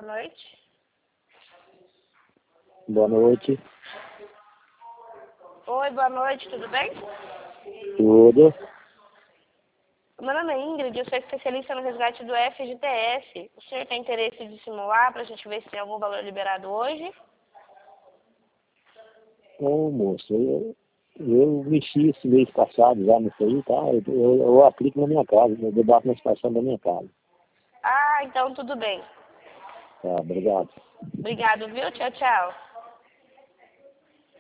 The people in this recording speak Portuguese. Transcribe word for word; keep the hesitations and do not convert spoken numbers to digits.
noite. Boa noite. Oi, boa noite, tudo bem? Tudo. Meu nome é Ingrid, eu sou especialista no resgate do F G T S. O senhor tem interesse de simular para a gente ver se tem algum valor liberado hoje? Ô, moço, eu, eu mexi esse mês passado já nisso aí, tá? Eu, eu, eu aplico na minha casa, eu debato na situação da minha casa. Ah, então tudo bem. Tá, obrigado. Obrigado, viu? Tchau, tchau.